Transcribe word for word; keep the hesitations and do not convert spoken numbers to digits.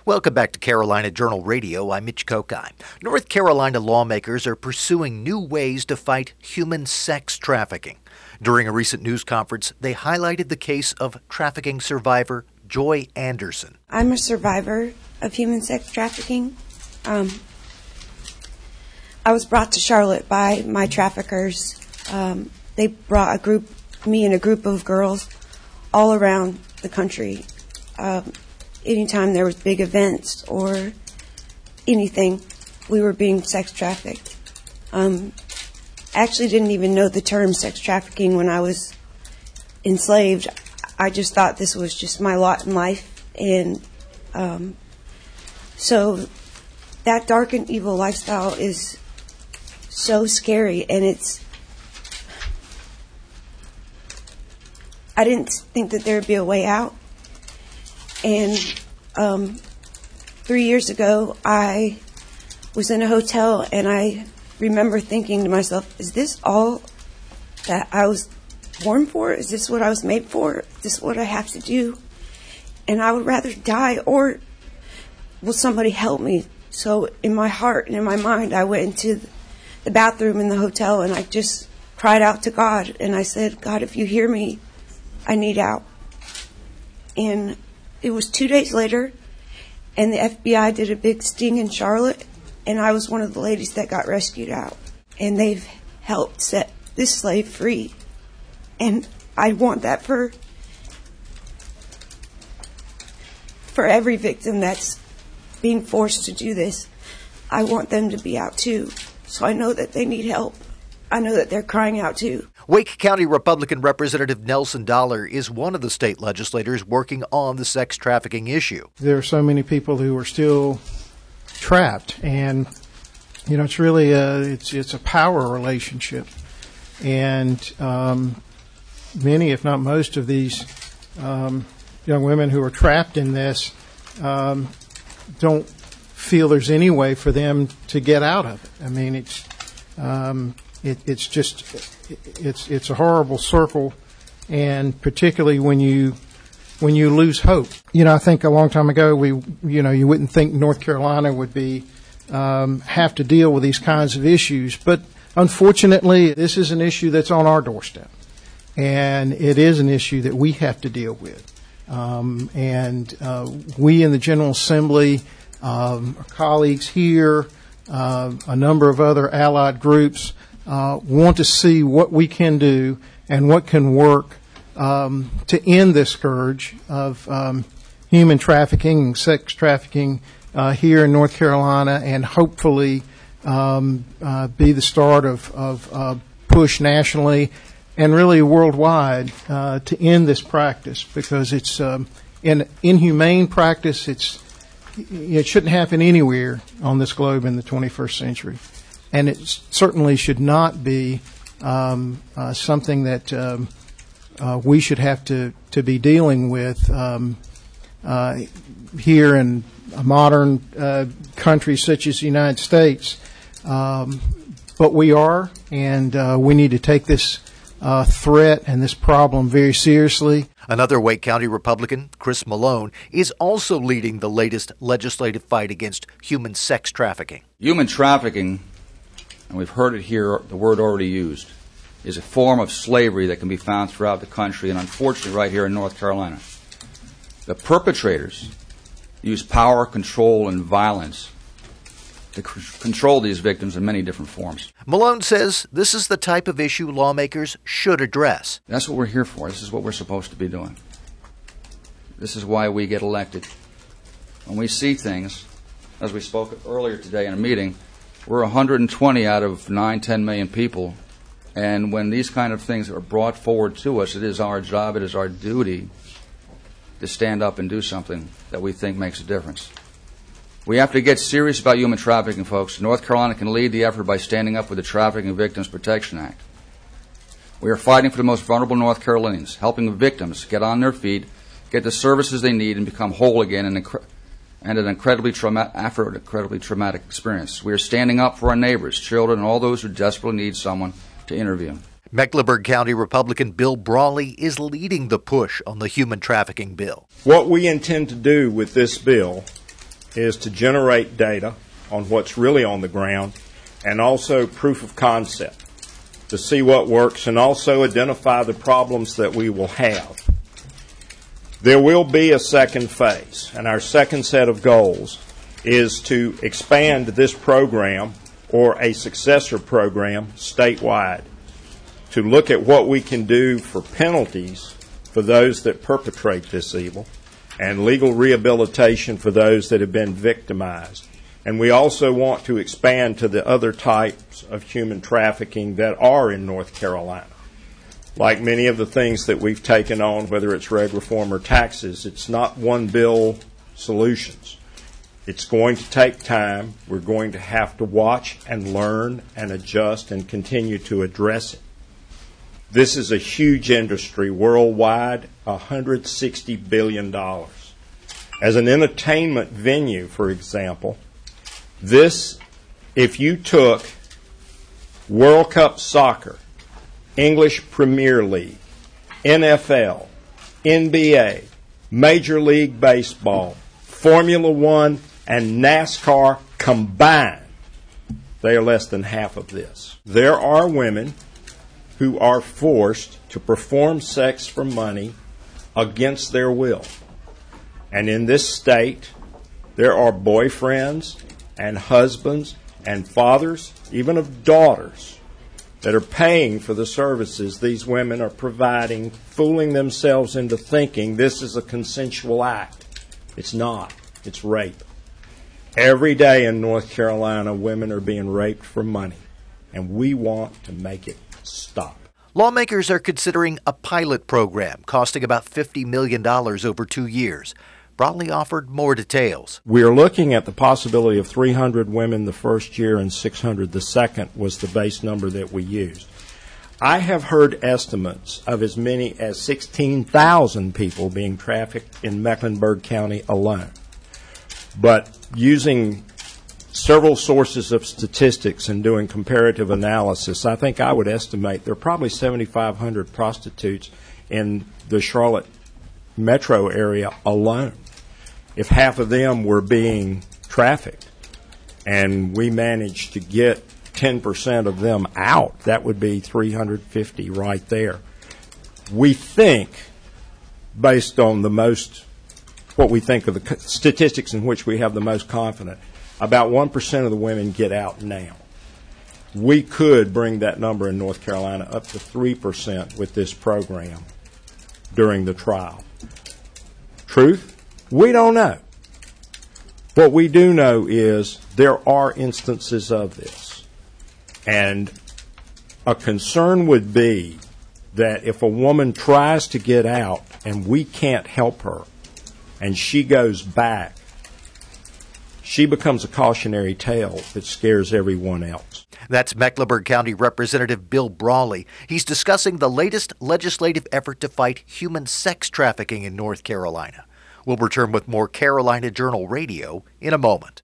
Welcome back to Carolina Journal Radio. I'm Mitch Kokai. North Carolina lawmakers are pursuing new ways to fight human sex trafficking. During a recent news conference, they highlighted the case of trafficking survivor Joy Anderson. I'm a survivor of human sex trafficking. Um, I was brought to Charlotte by my traffickers. Um, they brought a group, me and a group of girls all around the country. Um, anytime there was big events or anything, we were being sex trafficked. Um, actually didn't even know the term sex trafficking when I was enslaved. I just thought this was just my lot in life. And um, so that dark and evil lifestyle is so scary, and it's, I didn't think that there would be a way out. And um, three years ago, I was in a hotel, and I remember thinking to myself, is this all that I was born for? Is this what I was made for? Is this what I have to do? And I would rather die, or will somebody help me? So in my heart and in my mind, I went into the bathroom in the hotel, and I just cried out to God, and I said, God, if you hear me, I need out. And it was two days later, and the F B I did a big sting in Charlotte, and I was one of the ladies that got rescued out. And they've helped set this slave free. And I want that for for every victim that's being forced to do this. I want them to be out too. So I know that they need help. I know that they're crying out too. Wake County Republican Representative Nelson Dollar is one of the state legislators working on the sex trafficking issue. There are so many people who are still trapped, and you know it's really a it's it's a power relationship, and um, many, if not most, of these um, young women who are trapped in this um, don't feel there's any way for them to get out of it. I mean, it's um, it, it's just it's it's a horrible circle, and particularly when you when you lose hope. You know, I think a long time ago we you know you wouldn't think North Carolina would be um, have to deal with these kinds of issues, but unfortunately, this is an issue that's on our doorstep, and it is an issue that we have to deal with. Um, and uh, we in the General Assembly, um, our colleagues here, uh, a number of other allied groups uh, want to see what we can do and what can work um, to end this scourge of um, human trafficking and sex trafficking uh, here in North Carolina, and hopefully um, uh, be the start of, of uh, push nationally and really worldwide uh, to end this practice, because it's um, an inhumane practice. It's it shouldn't happen anywhere on this globe in the twenty-first century, and it certainly should not be um, uh, something that um, uh, we should have to, to be dealing with um, uh, here in a modern uh, country such as the United States. Um, but we are, and uh, we need to take this Uh, threat and this problem very seriously. Another Wake County Republican, Chris Malone, is also leading the latest legislative fight against human sex trafficking. Human trafficking, and we've heard it here, the word already used, is a form of slavery that can be found throughout the country, and unfortunately right here in North Carolina. The perpetrators use power, control, and violence to c- control these victims in many different forms. Malone says this is the type of issue lawmakers should address. That's what we're here for. This is what we're supposed to be doing. This is why we get elected. When we see things, as we spoke earlier today in a meeting, we're one hundred twenty out of nine, ten million people, and when these kind of things are brought forward to us, it is our job, it is our duty to stand up and do something that we think makes a difference. We have to get serious about human trafficking, folks. North Carolina can lead the effort by standing up with the Trafficking Victims Protection Act. We are fighting for the most vulnerable North Carolinians, helping the victims get on their feet, get the services they need, and become whole again, and, incre- and an incredibly trauma- after an incredibly traumatic experience. We are standing up for our neighbors, children, and all those who desperately need someone to interview. Mecklenburg County Republican Bill Brawley is leading the push on the human trafficking bill. What we intend to do with this bill is to generate data on what's really on the ground and also proof of concept to see what works and also identify the problems that we will have. There will be a second phase, and our second set of goals is to expand this program or a successor program statewide to look at what we can do for penalties for those that perpetrate this evil and legal rehabilitation for those that have been victimized. And we also want to expand to the other types of human trafficking that are in North Carolina. Like many of the things that we've taken on, whether it's reg reform or taxes, it's not one bill solutions. It's going to take time. We're going to have to watch and learn and adjust and continue to address it. This is a huge industry worldwide, one hundred sixty billion dollars. As an entertainment venue, for example, this, if you took World Cup soccer, English Premier League, N F L, N B A, Major League Baseball, Formula One, and NASCAR combined, they are less than half of this. There are women who are forced to perform sex for money against their will. And in this state, there are boyfriends and husbands and fathers, even of daughters, that are paying for the services these women are providing, fooling themselves into thinking this is a consensual act. It's not. It's rape. Every day in North Carolina, women are being raped for money, and we want to make it stop. Lawmakers are considering a pilot program costing about fifty million dollars over two years. Brawley offered more details. We are looking at the possibility of three hundred women the first year and six hundred the second was the base number that we used. I have heard estimates of as many as sixteen thousand people being trafficked in Mecklenburg County alone. But using several sources of statistics and doing comparative analysis, I think I would estimate there are probably seventy-five hundred prostitutes in the Charlotte metro area alone. If half of them were being trafficked and we managed to get ten percent of them out, that would be three hundred fifty right there. We think, based on the most, what we think of the statistics in which we have the most confidence, about one percent of the women get out now. We could bring that number in North Carolina up to three percent with this program during the trial. Truth? We don't know. What we do know is there are instances of this. And a concern would be that if a woman tries to get out and we can't help her and she goes back, she becomes a cautionary tale that scares everyone else. That's Mecklenburg County Representative Bill Brawley. He's discussing the latest legislative effort to fight human sex trafficking in North Carolina. We'll return with more Carolina Journal Radio in a moment.